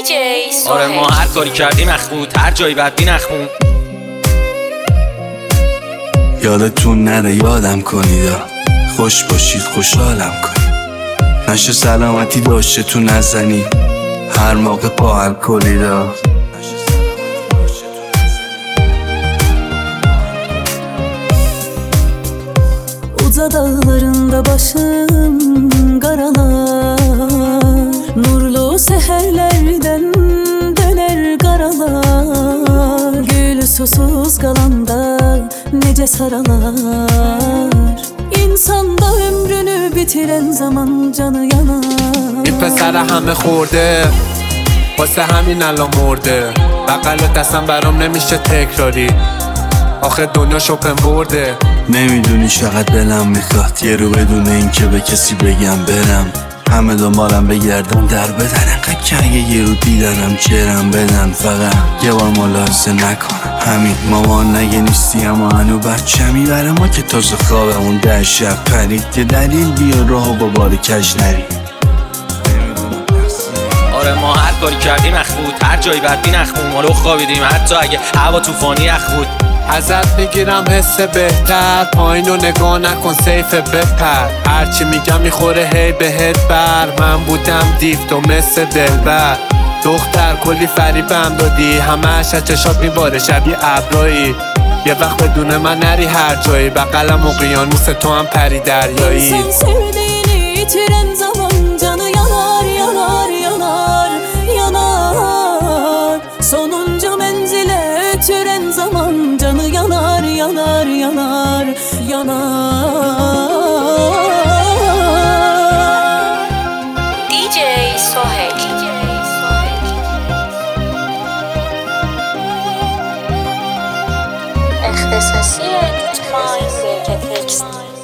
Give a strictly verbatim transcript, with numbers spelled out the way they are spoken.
جی آره ما هر کاری کردیم اخمود، هر جایی بدبین اخمود. یادتون نره یادم کنید، خوش باشید خوشحالم کنید، نشه سلامتی داشته تو نزنید هر موقع پا الکلیدا. Uca dağlarında başım karalar, nurlu seherlerden döner karalar. Gül susuz kalanda nece saralar, İnsanda ömrünü bitiren zaman canı yanar. این پسر همه خورده واسه همین الان مرده، بغل دستم برام نمیشه تکراری، آخه دنیا شپن برده. نمیدونی چقدر دلم میخواد یه رو بدون این که به کسی بگم برم، همه دنبالم بگردن در بدن، انقدر که اگه یه رو دیدنم جرم بدن، فقط یه بار ملاحظه نکنم همین. مامان نگه نیستی اما هنو بچمی، برای ما که تازه خوابمون در شب پرید، یه دلیل بیا راه و با بار کج نرید. آره ما هر کاری کردیم اخمود، هر جایی بدبین اخمود. ما رو خوابیدیم حتی اگه هوا طوفانی اخمود. ازت میگیرم حس بهتر، پایین رو نگاه نکن سیف بپر، هرچی میگم میخوره هی بهت بر. من بودم دیو تو مثل دلبر، دختر کلی فریبم دادی، همه از چشات میباره شبیه ابرایی، یه وقت بدون من نری هر جایی، بغلم اقیانوس تو هم پری دریایی. İnsan sevdiğini yitiren zaman canı yanar yanar yanar yanar. Sonuncu menzile ötüren zaman canı yanar yanar yanar yanar. دی جی سوهل اختصاصی دوت مایند تکس.